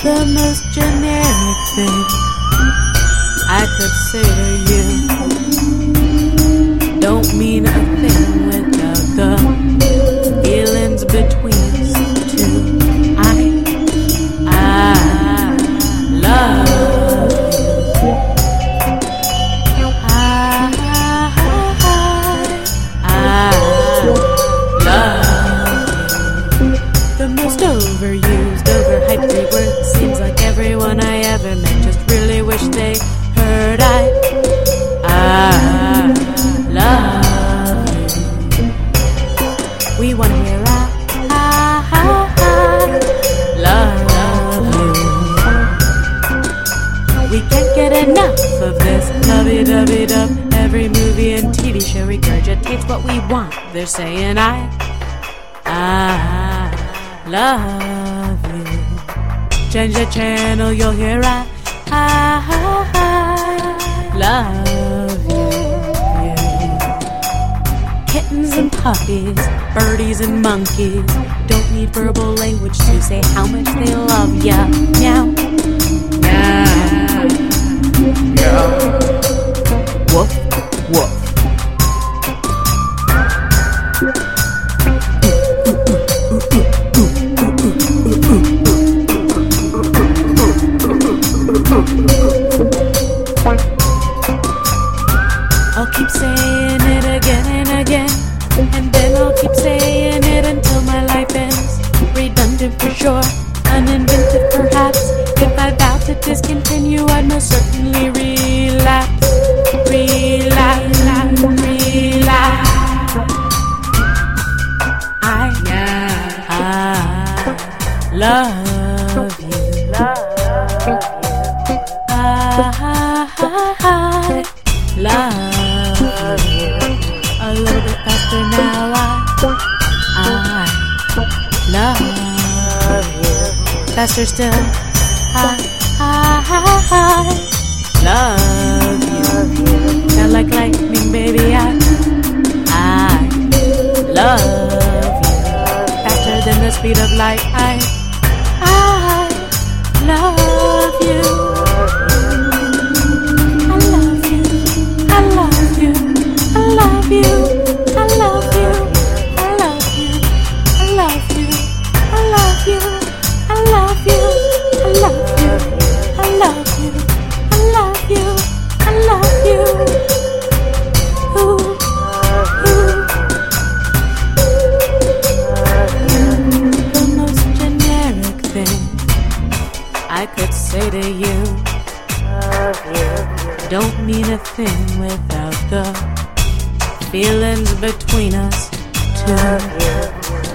The most generic thing I could say to you don't mean a thing without the feelings between us two. I love you. I love you. The most overused, overhyped word. Seems like everyone I ever met just really wish they heard I love you. We want to hear I love you. We can't get enough of this lovey-dovey-dove. Every movie and TV show regurgitates what we want. They're saying I love you. Change the channel, you'll hear I love you. Kittens and puppies, birdies and monkeys don't need verbal language to say how much they love ya. Meow, meow, meow. Woof, woof. I'll keep saying it again and again, and then I'll keep saying it until my life ends. Redundant for sure, uninventive perhaps. If I vow to discontinue, I'd most certainly relapse. Relapse, relapse. I love you. I love you. A little bit faster now. I love you. Faster still. I love you. Now like lightning, baby. I love you. Faster than the speed of light. I love you. I could say to you, don't mean a thing without the feelings between us two.